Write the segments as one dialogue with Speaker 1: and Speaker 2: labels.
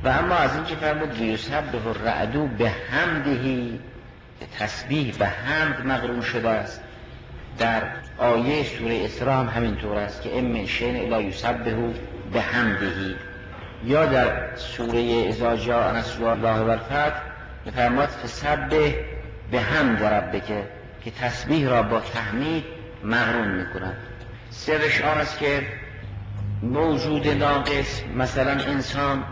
Speaker 1: و اما از این که فرمود یسبح الرعد بحمده، تسبیح به حمد مقرون شده است. در آیه سوره اسراء هم همینطور است که ام من شیء الا یسبح بحمده. یا در سوره اذا جاء نصر الله والفتح می‌فرماد فسبح بحمد ربک، که تسبیح را با تحمید مقرون می‌کند. سرش آن است که موجود ناقص، مثلا انسان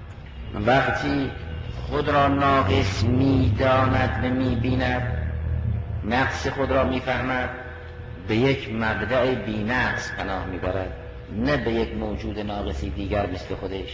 Speaker 1: وقتی خود را ناقص می‌داند و می‌بیند، نقص خود را می‌فهمد، به یک مبدأ بی نقص پناه می‌برد، نه به یک موجود ناقصی دیگر مثل خودش.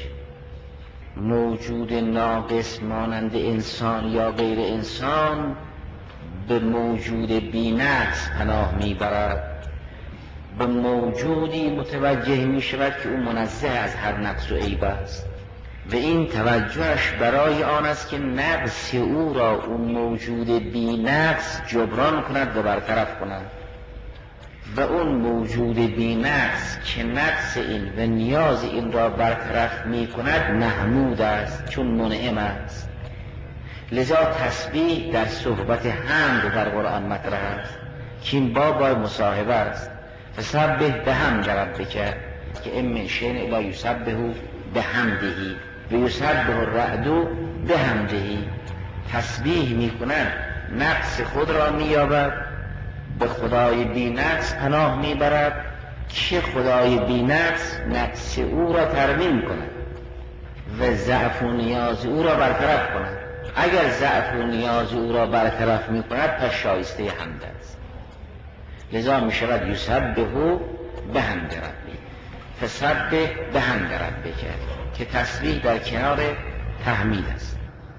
Speaker 1: موجود ناقص مانند انسان یا غیر انسان به موجود بی نقص پناه می‌برد، به موجودی متوجه می‌شود که او منزه از هر نقص و عیب است و این توجهش برای آن است که نقص او را اون موجود بی نقص جبران کند و برطرف کند. و اون موجود بی نقص که نقص این و نیاز این را برطرف می کند محمود است، چون منعم است. لذا تسبیح در صحبت حمد در قرآن مطرح است که این باب مصاحبه است. فسبح بحمد ربک که ام من شیء الا یسبح بحمده و یسبح الرعد بحمده. تسبیح می کند، نقص خود را می یابد، به خدای بی نقص پناه می برد که خدای بی نقص نقص او را ترمیم کند و ضعف و نیاز او را برطرف کند. اگر ضعف و نیاز او را برطرف می کند پس شایسته حمد است. لذا می شود یسبح بحمد ربی، فسبح بحمد ربک، که تسبیح در کنار تحمید است.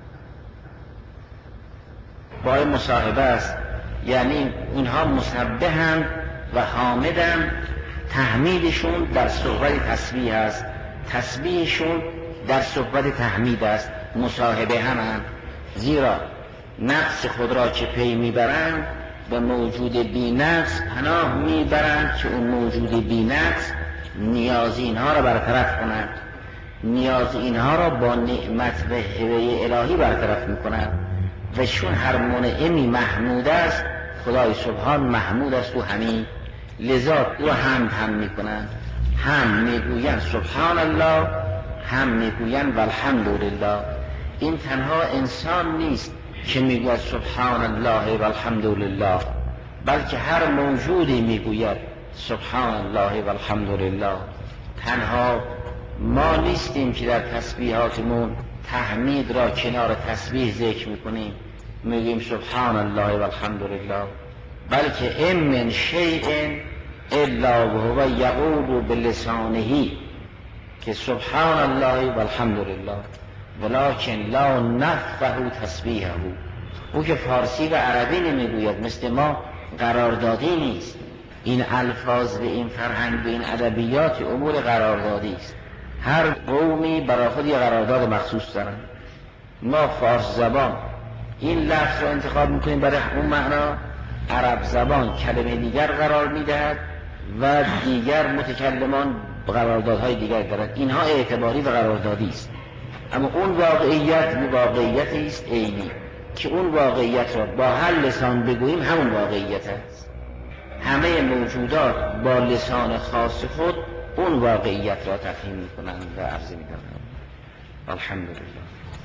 Speaker 1: با مصاحبه است، یعنی اینها مسبحند و حامدند. تحمیدشون در صحبت تسبیح است، تسبیحشون در صحبت تحمید است، مصاحبه همند. زیرا نقص خود را که پی میبرند به موجود بی نقص پناه میبرند که اون موجود بی نقص نیاز اینها را برطرف کند، نیاز اینها را با نعمت و هبه الهی برطرف میکند. و چون هر منعمی محمود است، خدای سبحان محمود است و حمید، لذا او حمد هم میکنند. هم میگویند سبحان الله، هم میگویند والحمدلله. این تنها انسان نیست که میگوید سبحان الله والحمدلله، بلکه هر موجودی میگوید سبحان الله والحمدلله. تنها ما نیستیم که در تسبیحاتمون تحمید را کنار تسبیح ذکر میکنیم، میگیم سبحان الله والحمدلله، بلکه ام من شیء الا وهو یقول بلسانه که سبحان الله والحمدلله ولکن لا نفقه تسبیحه. او که فارسی و عربی نمیگوید، مثل ما قراردادی نیست. این الفاظ و این فرهنگ و این ادبیات امور قراردادی است. هر قومی برای خود یه قرارداد مخصوص دارن. ما فارس زبان این لفظ رو انتخاب میکنیم برای اون معنا، عرب زبان کلمه دیگر قرار میدهد و دیگر متکلمان قراردادهای دیگر دارند. اینها اعتباری و قراردادی است، اما اون واقعیتی است عینی که اون واقعیت را با هر لسان بگوییم همون واقعیت است. همه موجودات با لسان خاص خود اون واقعیت را تفهیم میکنند و عرض میکنند. الحمدلله.